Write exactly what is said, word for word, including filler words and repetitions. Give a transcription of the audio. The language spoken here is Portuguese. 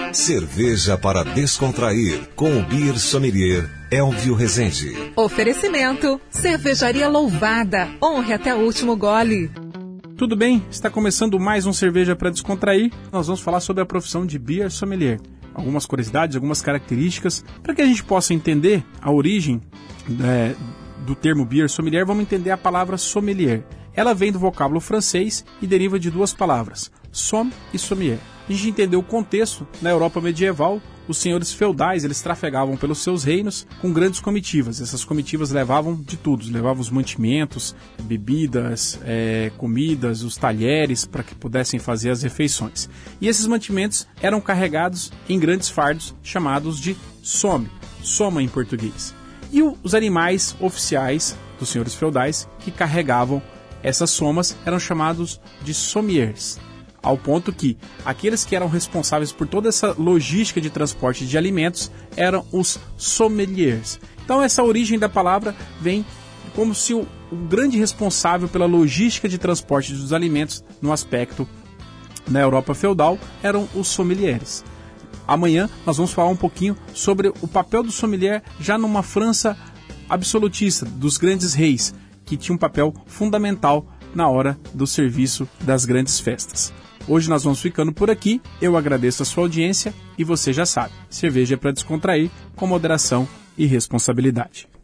Cerveja para descontrair, com o Beer Sommelier Elvio Rezende. Oferecimento, Cervejaria Louvada, honre até o último gole. Tudo bem? Está começando mais um Cerveja para Descontrair. Nós vamos falar sobre a profissão de Beer Sommelier. Algumas curiosidades, algumas características, para que a gente possa entender a origem é, do termo Beer Sommelier, vamos entender a palavra sommelier. Ela vem do vocábulo francês e deriva de duas palavras, somme e sommelier. A gente entendeu o contexto. Na Europa medieval, os senhores feudais eles trafegavam pelos seus reinos com grandes comitivas. Essas comitivas levavam de tudo, levavam os mantimentos, bebidas, é, comidas, os talheres para que pudessem fazer as refeições. E esses mantimentos eram carregados em grandes fardos chamados de somme, soma em português. E o, os animais oficiais dos senhores feudais que carregavam essas somas eram chamados de sommeliers. Ao ponto que aqueles que eram responsáveis por toda essa logística de transporte de alimentos eram os sommeliers. Então essa origem da palavra vem como se o, o grande responsável pela logística de transporte dos alimentos no aspecto na Europa feudal eram os sommeliers. Amanhã nós vamos falar um pouquinho sobre o papel do sommelier já numa França absolutista, dos grandes reis, que tinha um papel fundamental na hora do serviço das grandes festas. Hoje nós vamos ficando por aqui, eu agradeço a sua audiência e você já sabe, cerveja é para descontrair com moderação e responsabilidade.